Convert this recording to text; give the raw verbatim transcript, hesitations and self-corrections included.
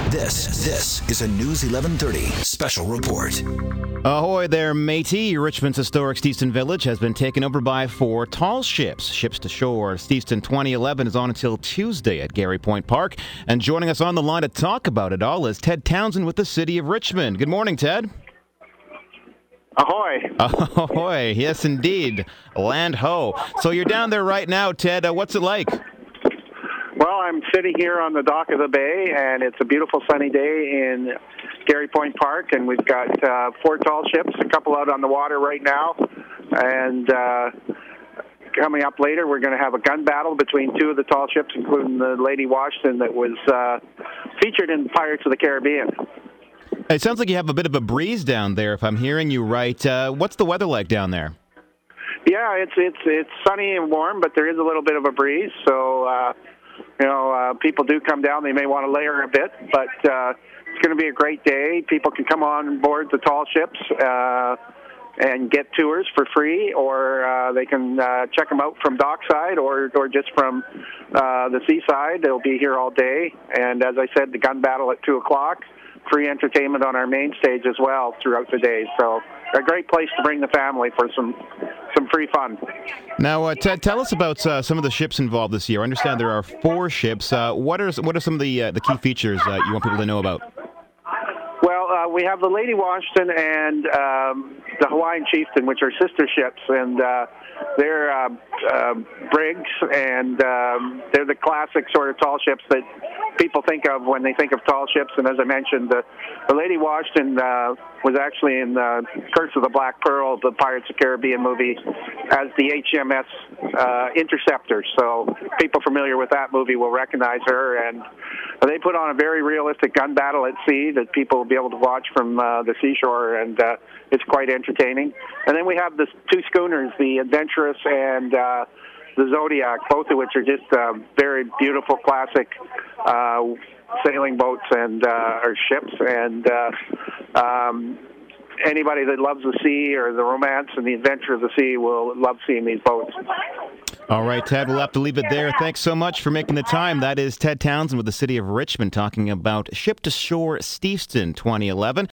This, this is a News eleven thirty special report. Ahoy there, matey. Richmond's historic Steveston Village has been taken over by four tall ships. Ships to Shore Steveston twenty eleven is on until Tuesday at Garry Point Park. And joining us on the line to talk about it all is Ted Townsend with the City of Richmond. Good morning, Ted. Ahoy. Ahoy. Yes, indeed. Land ho. So you're down there right now, Ted. Uh, what's it like? Well, I'm sitting here on the dock of the bay, and it's a beautiful sunny day in Garry Point Park, and we've got uh, four tall ships, a couple out on the water right now, and uh, coming up later, we're going to have a gun battle between two of the tall ships, including the Lady Washington that was uh, featured in Pirates of the Caribbean. It sounds like you have a bit of a breeze down there, if I'm hearing you right. Uh, what's the weather like down there? Yeah, it's it's it's sunny and warm, but there is a little bit of a breeze, so... Uh, You know, uh, people do come down. They may want to layer a bit, but uh, it's going to be a great day. People can come on board the tall ships uh, and get tours for free, or uh, they can uh, check them out from dockside or, or just from uh, the seaside. They'll be here all day. And as I said, the gun battle at two o'clock. Free entertainment on our main stage as well throughout the day. So a great place to bring the family for some some free fun. Now, uh, Ted, tell us about uh, some of the ships involved this year. I understand there are four ships. Uh, what are what are some of the uh, the key features that you want people to know about? Well, uh, we have the Lady Washington and um, the Hawaiian Chieftain, which are sister ships, and uh, they're uh, uh, brigs, and um, they're the classic sort of tall ships that people think of when they think of tall ships. And as I mentioned, the, the Lady Washington uh, was actually in uh, Curse of the Black Pearl, the Pirates of the Caribbean movie, as the H M S uh, Interceptor. So people familiar with that movie will recognize her. And they put on a very realistic gun battle at sea that people will be able to watch from uh, the seashore, and uh, it's quite entertaining. And then we have the two schooners, the Adventurous and uh, the Zodiac, both of which are just uh, very beautiful, classic uh, sailing boats and uh, or ships. And uh, um, anybody that loves the sea or the romance and the adventure of the sea will love seeing these boats. All right, Ted, we'll have to leave it there. Thanks so much for making the time. That is Ted Townsend with the City of Richmond talking about Ship to Shore Steveston twenty eleven.